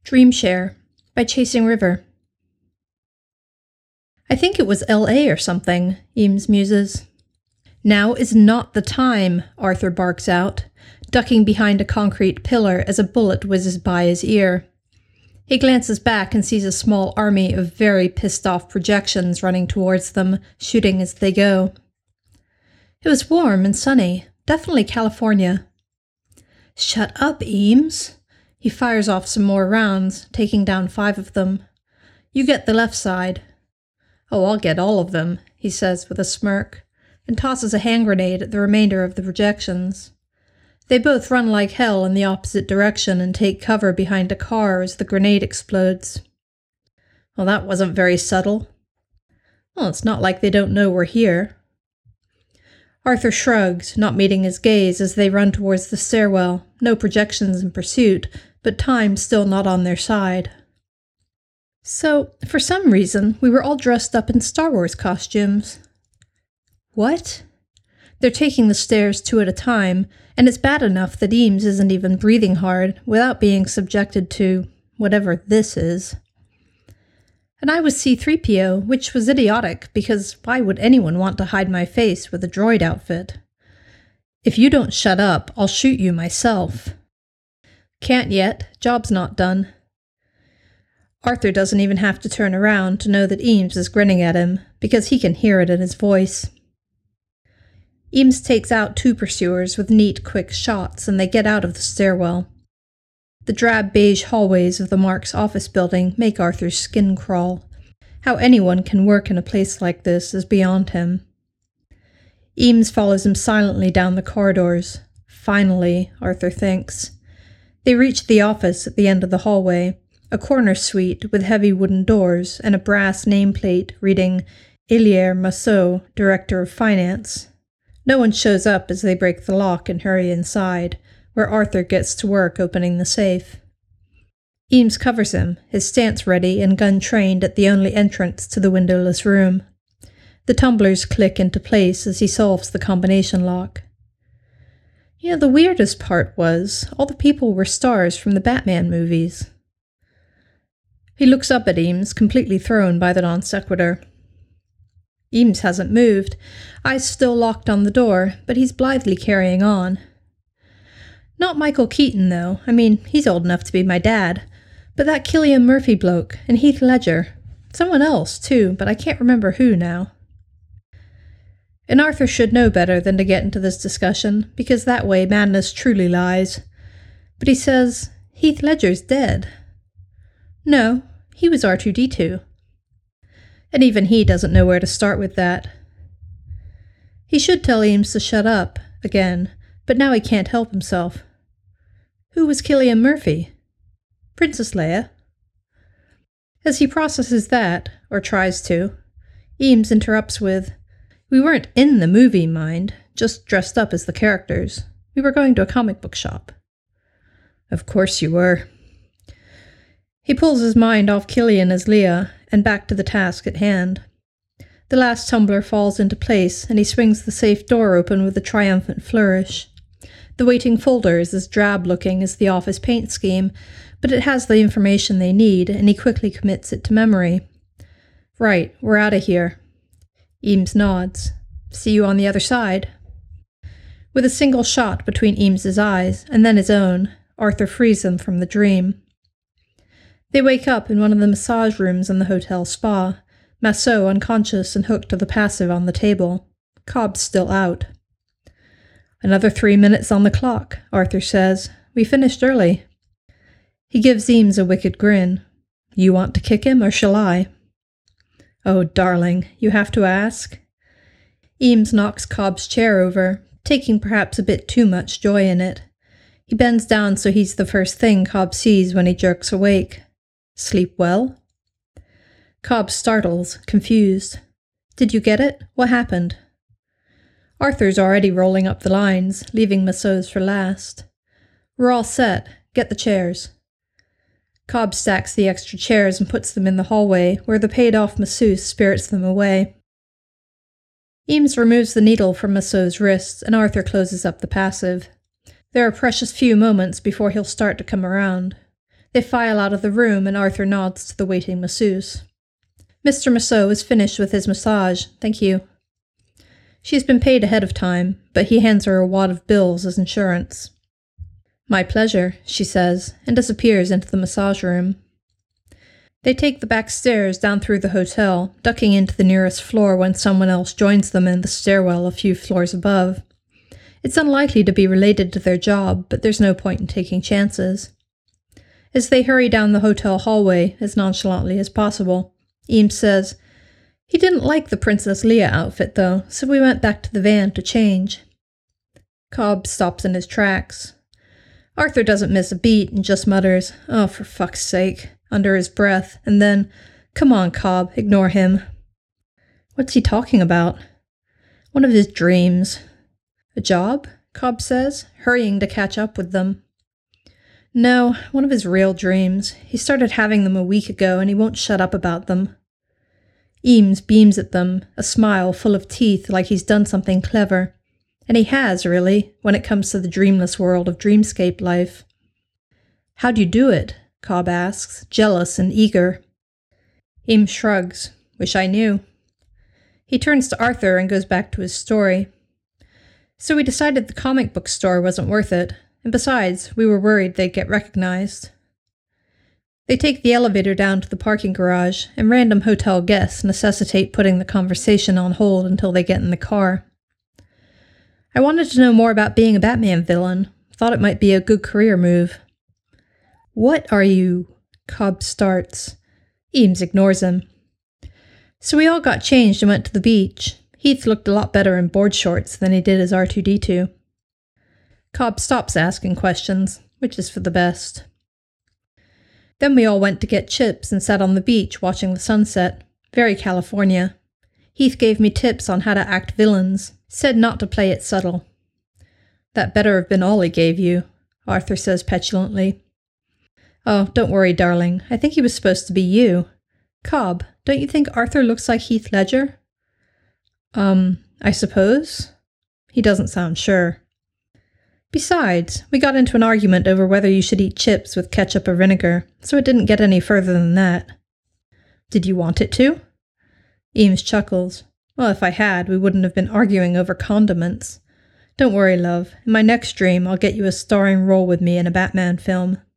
Dreamshare by Chasing River. I think it was L.A. or something, Eames muses. Now is not the time, Arthur barks out, ducking behind a concrete pillar as a bullet whizzes by his ear. He glances back and sees a small army of very pissed-off projections running towards them, shooting as they go. It was warm and sunny, definitely California. Shut up, Eames. He fires off some more rounds, taking down 5 of them. You get the left side. Oh, I'll get all of them, he says with a smirk, and tosses a hand grenade at the remainder of the projections. They both run like hell in the opposite direction and take cover behind a car as the grenade explodes. Well, that wasn't very subtle. Well, it's not like they don't know we're here. Arthur shrugs, not meeting his gaze as they run towards the stairwell, no projections in pursuit, but time still not on their side. So, for some reason, we were all dressed up in Star Wars costumes. What? They're taking the stairs 2 at a time, and it's bad enough that Eames isn't even breathing hard without being subjected to whatever this is. And I was C-3PO, which was idiotic, because why would anyone want to hide my face with a droid outfit? If you don't shut up, I'll shoot you myself. Can't yet. Job's not done. Arthur doesn't even have to turn around to know that Eames is grinning at him, because he can hear it in his voice. Eames takes out 2 pursuers with neat, quick shots, and they get out of the stairwell. The drab beige hallways of the Marx office building make Arthur's skin crawl. How anyone can work in a place like this is beyond him. Eames follows him silently down the corridors. Finally, Arthur thinks. They reach the office at the end of the hallway, a corner suite with heavy wooden doors and a brass nameplate reading Hilaire Masseau, Director of Finance. No one shows up as they break the lock and hurry inside, where Arthur gets to work opening the safe. Eames covers him, his stance ready and gun trained at the only entrance to the windowless room. The tumblers click into place as he solves the combination lock. The weirdest part was, all the people were stars from the Batman movies. He looks up at Eames, completely thrown by the non sequitur. Eames hasn't moved, eyes still locked on the door, but he's blithely carrying on. Not Michael Keaton, though. I mean, he's old enough to be my dad. But that Cillian Murphy bloke, and Heath Ledger. Someone else, too, but I can't remember who now. And Arthur should know better than to get into this discussion, because that way madness truly lies. But he says, Heath Ledger's dead. No, he was R2-D2. And even he doesn't know where to start with that. He should tell Eames to shut up, again, but now he can't help himself. Who was Cillian Murphy? Princess Leia? As he processes that, or tries to, Eames interrupts with, We weren't in the movie, mind, just dressed up as the characters. We were going to a comic book shop. Of course you were. He pulls his mind off Cillian as Leia, and back to the task at hand. The last tumbler falls into place, and he swings the safe door open with a triumphant flourish. The waiting folder is as drab-looking as the office paint scheme, but it has the information they need, and he quickly commits it to memory. Right, we're out of here. Eames nods. See you on the other side. With a single shot between Eames's eyes, and then his own, Arthur frees them from the dream. They wake up in one of the massage rooms in the hotel spa, Masseau unconscious and hooked to the passive on the table. Cobb's still out. Another 3 minutes on the clock, Arthur says. We finished early. He gives Eames a wicked grin. You want to kick him, or shall I? Oh, darling, you have to ask. Eames knocks Cobb's chair over, taking perhaps a bit too much joy in it. He bends down so he's the first thing Cobb sees when he jerks awake. Sleep well? Cobb startles, confused. Did you get it? What happened? Arthur's already rolling up the lines, leaving Masseau's for last. We're all set. Get the chairs. Cobb stacks the extra chairs and puts them in the hallway, where the paid-off masseuse spirits them away. Eames removes the needle from Masseau's wrist, and Arthur closes up the passive. There are precious few moments before he'll start to come around. They file out of the room, and Arthur nods to the waiting masseuse. Mr. Masseau is finished with his massage, thank you. She's been paid ahead of time, but he hands her a wad of bills as insurance. My pleasure, she says, and disappears into the massage room. They take the back stairs down through the hotel, ducking into the nearest floor when someone else joins them in the stairwell a few floors above. It's unlikely to be related to their job, but there's no point in taking chances. As they hurry down the hotel hallway as nonchalantly as possible, Eames says, "He didn't like the Princess Leia outfit, though, so we went back to the van to change." Cobb stops in his tracks. Arthur doesn't miss a beat and just mutters, "Oh, for fuck's sake," under his breath, and then, "Come on, Cobb, ignore him." What's he talking about? One of his dreams. A job? Cobb says, hurrying to catch up with them. No, one of his real dreams. He started having them a week ago, and he won't shut up about them. Eames beams at them, a smile full of teeth like he's done something clever. And he has, really, when it comes to the dreamless world of dreamscape life. "How'd you do it?" Cobb asks, jealous and eager. Eames shrugs. "Wish I knew." He turns to Arthur and goes back to his story. "So we decided the comic book store wasn't worth it, and besides, we were worried they'd get recognized." They take the elevator down to the parking garage, and random hotel guests necessitate putting the conversation on hold until they get in the car. "I wanted to know more about being a Batman villain. Thought it might be a good career move." "What are you?" Cobb starts. Eames ignores him. "So we all got changed and went to the beach. Heath looked a lot better in board shorts than he did as R2-D2. Cobb stops asking questions, which is for the best. "Then we all went to get chips and sat on the beach watching the sunset. Very California. Heath gave me tips on how to act villains, said not to play it subtle." "That better have been all he gave you," Arthur says petulantly. "Oh, don't worry, darling. I think he was supposed to be you. Cobb, don't you think Arthur looks like Heath Ledger?" I suppose?" He doesn't sound sure. "Besides, we got into an argument over whether you should eat chips with ketchup or vinegar, so it didn't get any further than that." "Did you want it to?" Eames chuckles. "Well, if I had, we wouldn't have been arguing over condiments. Don't worry, love. In my next dream, I'll get you a starring role with me in a Batman film."